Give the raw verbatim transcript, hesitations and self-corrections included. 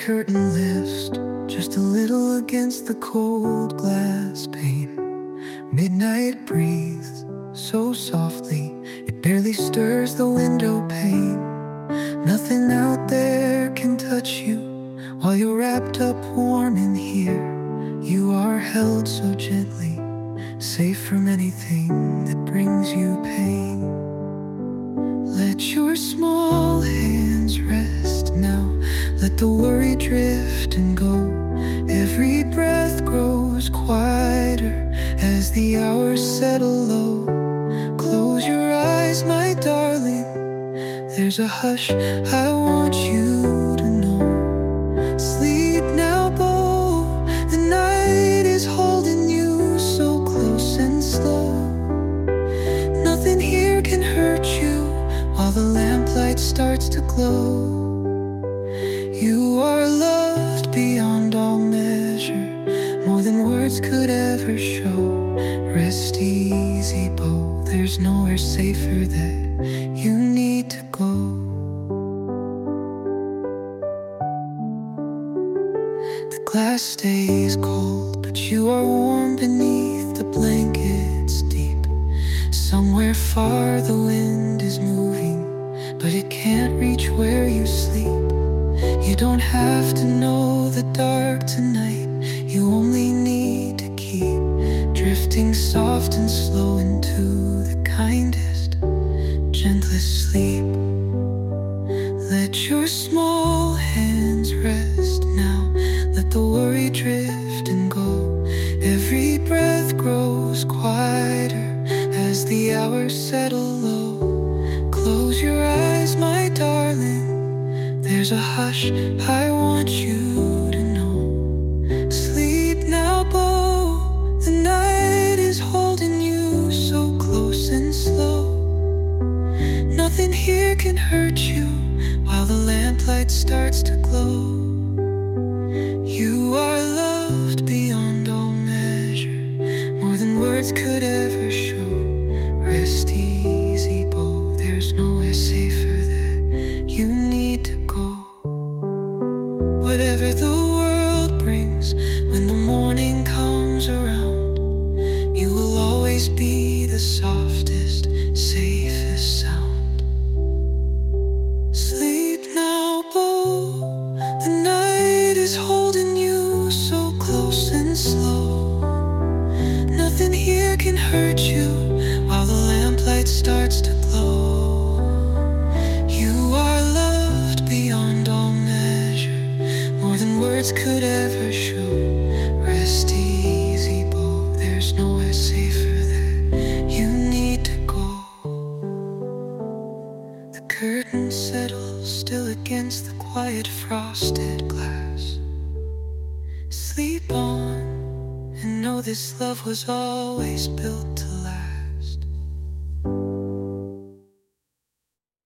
curtain lifts just a little against the cold glass pane. Midnight breathes so softly, it barely stirs the window pane. Nothing out there can touch you while you're wrapped up warm in here. You are held so gently, safe from anything that brings you pain. Let your small hands rest now, let the worry drift and go. Every breath grows quieter as the hours settle low. Close your eyes, my darling, there's a hush I want you to know. Sleep now, Bo, the night is holding you so close and slow. Nothing here can hurt you while the lamplight starts to glow. You are loved beyond all measure, more than words could ever show. Rest easy, Bo, there's nowhere safer that you need to go. The glass stays cold, but you are warm beneath the blankets deep. Somewhere far the wind is moving, but it can't reach where you sleep. You don't have to know the dark tonight, you only need to keep drifting soft and slow into the kindest, gentlest sleep. Let your small hands rest now, let the worry drift and go. Every breath grows quieter as the hours settle low. Close your eyes, my darling, there's a hush I want you to know. Sleep now, Bo, the night is holding you so close and slow. Nothing here can hurt you while the lamplight starts to glow. You are loved beyond all measure, more than words could ever show. Rest easy, Bo, there's nowhere safer that you need to go. Whatever the world brings, when the morning comes around, you will always be the softest, safest sound. Sleep now, Bo, the night is holding you so close and slow. Nothing here can hurt you while the lamplight starts to glow. You are loved beyond all measure, more than words could ever show. Rest easy, Bo, there's nowhere safer that you need to go. The curtain settles still against the quiet frosted glass. Sleep on and know this love was always built to